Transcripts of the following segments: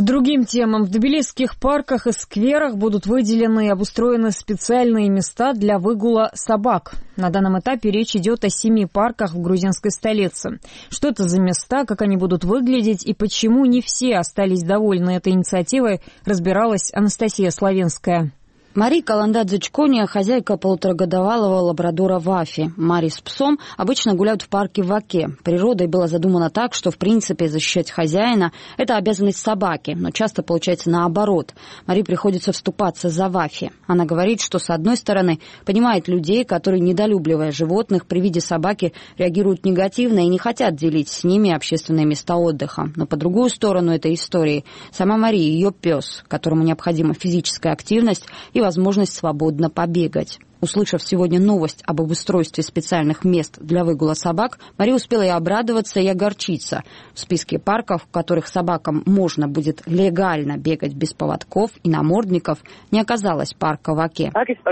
другим темам. В тбилисских парках и скверах будут выделены и обустроены специальные места для выгула собак. На данном этапе речь идет о 7 парках в грузинской столице. Что это за места, как они будут выглядеть и почему не все остались довольны этой инициативой, разбиралась Анастасия Славинская. Мари Каландадзе-Чкония – хозяйка полуторагодовалого лабрадора Вафи. Мари с псом обычно гуляют в парке в Оке. Природой было задумано так, что, в принципе, защищать хозяина – это обязанность собаки, но часто получается наоборот. Мари приходится вступаться за Вафи. Она говорит, что, с одной стороны, понимает людей, которые, недолюбливая животных, при виде собаки реагируют негативно и не хотят делить с ними общественные места отдыха. Но по другую сторону этой истории сама Мари и ее пес, которому необходима физическая активность и возможность свободно побегать. Услышав сегодня новость об обустройстве специальных мест для выгула собак, Мария успела и обрадоваться, и огорчиться. В списке парков, в которых собакам можно будет легально бегать без поводков и намордников, не оказалось парка в Оке.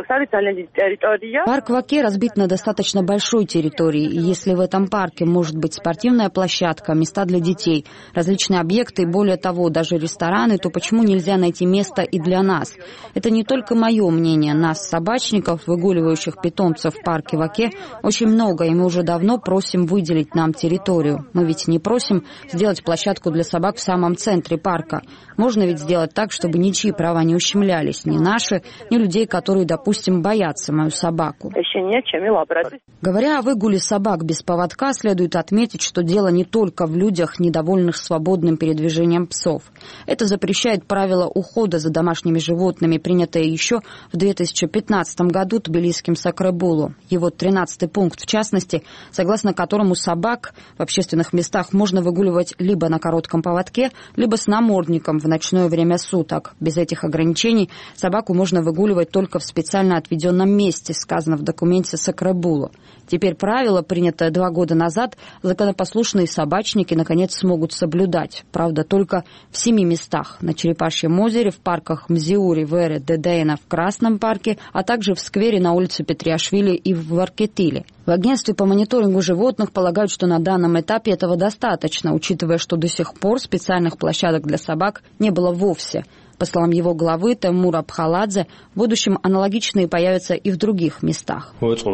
Парк в Оке разбит на достаточно большой территории, и если в этом парке может быть спортивная площадка, места для детей, различные объекты и, более того, даже рестораны, то почему нельзя найти место и для нас? Это не только мое мнение, нас, собачников, выгуливающих питомцев в парке в Оке, очень много, и мы уже давно просим выделить нам территорию. Мы ведь не просим сделать площадку для собак в самом центре парка. Можно ведь сделать так, чтобы ничьи права не ущемлялись, ни наши, ни людей, которые, допустим, боятся мою собаку. Говоря о выгуле собак без поводка, следует отметить, что дело не только в людях, недовольных свободным передвижением псов. Это запрещает правило ухода за домашними животными, принятое еще в 2015 году тбилисским Сакребулу. Его 13-й пункт, в частности, согласно которому собак в общественных местах можно выгуливать либо на коротком поводке, либо с намордником в ночное время суток. Без этих ограничений собаку можно выгуливать только в специально отведенном месте, сказано в документе Сакребулу. Теперь правило, принятое 2 года назад, законопослушные собачники наконец смогут соблюдать. Правда, только в 7 местах. На Черепашьем озере, в парках Мзиури, Вере, Дедейна, в Красном парке, а также в сквере на улице Петриашвили и в Варкетиле. В агентстве по мониторингу животных полагают, что на данном этапе этого достаточно, учитывая, что до сих пор специальных площадок для собак не было вовсе. По словам его главы Темура Пхаладзе, в будущем аналогичные появятся и в других местах.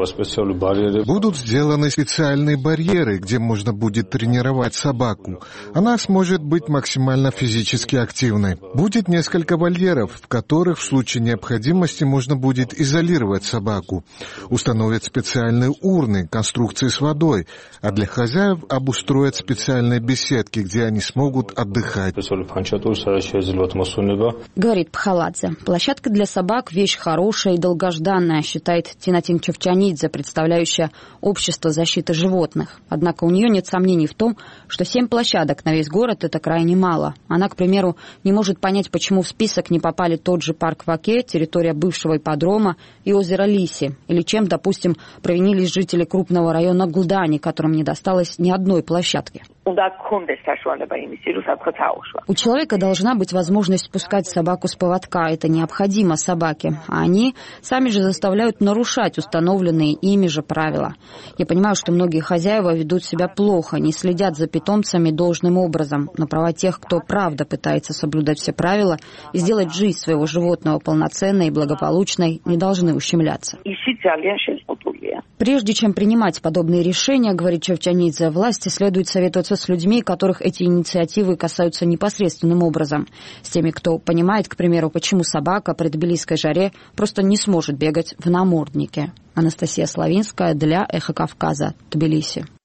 Будут сделаны специальные барьеры, где можно будет тренировать собаку. Она сможет быть максимально физически активной. Будет несколько вольеров, в которых в случае необходимости можно будет изолировать собаку. Установят специальные урны, конструкции с водой, а для хозяев обустроят специальные беседки, где они смогут отдыхать. Говорит Пхаладзе. Площадка для собак – вещь хорошая и долгожданная, считает Тинатин Чевчанидзе, представляющая Общество защиты животных. Однако у нее нет сомнений в том, что 7 площадок на весь город – это крайне мало. Она, к примеру, не может понять, почему в список не попали тот же парк в Оке, территория бывшего ипподрома и озеро Лиси, или чем, допустим, провинились жители крупного района Гулдани, которым не досталось ни одной площадки. У человека должна быть возможность спускать собаку с поводка. Это необходимо собаке. А они сами же заставляют нарушать установленные ими же правила. Я понимаю, что многие хозяева ведут себя плохо, не следят за питомцами должным образом. Но права тех, кто правда пытается соблюдать все правила и сделать жизнь своего животного полноценной и благополучной, не должны ущемляться. Прежде чем принимать подобные решения, говорит Чевчанидзе, власти следует советоваться с людьми, которых эти инициативы касаются непосредственным образом. С теми, кто понимает, к примеру, почему собака при тбилисской жаре просто не сможет бегать в наморднике. Анастасия Славинская для Эхо Кавказа, Тбилиси.